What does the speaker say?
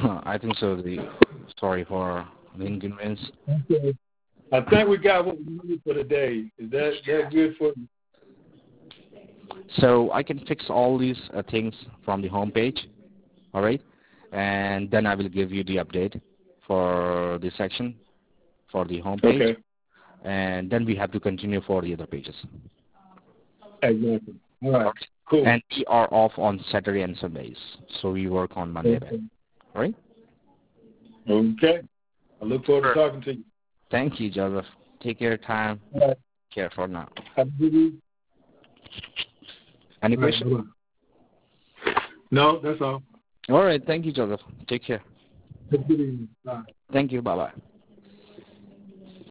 I think so. Sorry for the inconvenience. Okay. I think we got what we need for today. Is that good for you? So I can fix all these things from the home page, all right? And then I will give you the update for the section for the home page. Okay. And then we have to continue for the other pages. Exactly. All right. Okay. Cool. And we are off on Saturday and Sundays, so we work on Monday. Okay. All right? Okay. I look forward to talking to you. Thank you, Joseph. Take your time. All right. Care for now. Have a good week. Any All right, questions? bye-bye. No, that's all. All right. Thank you, Joseph. Take care. Have a good evening. Bye. Thank you. Bye-bye.